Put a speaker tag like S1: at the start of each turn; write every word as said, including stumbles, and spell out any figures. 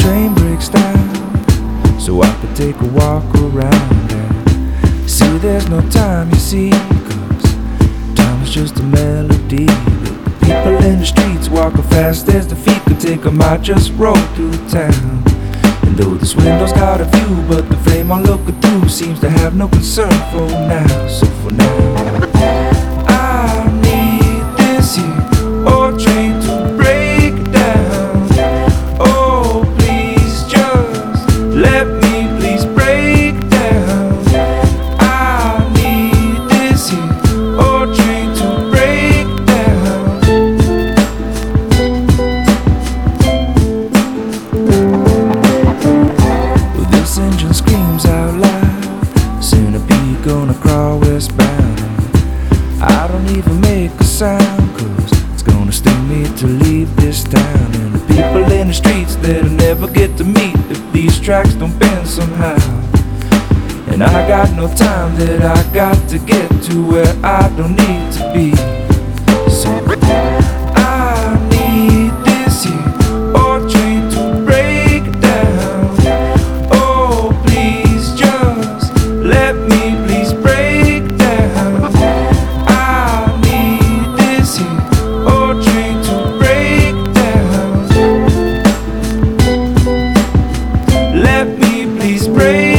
S1: train breaks down, so I could take a walk around and see there's no time, you see, 'cause time is just a melody. But the people in the streets walking fast as the feet could take 'em. I just roll through town, and though this window's got a view, but the frame I'm looking through seems to have no concern for now. So for now, I need this here old train to break down. Oh, please just let me please break down. I need this here old train to break down. Well, this engine screams out loud, centipede gonna crawl westbound. I don't even make a sound, 'cause it's gonna sting me to leave this town. And the people in the streets that'll never get to meet if these tracks don't bend somehow. And I got no time that I got to get to where I don't need to be. So I need this here old train to break down. Oh, please just let me please break down. I need this here old train to break down. Let me please break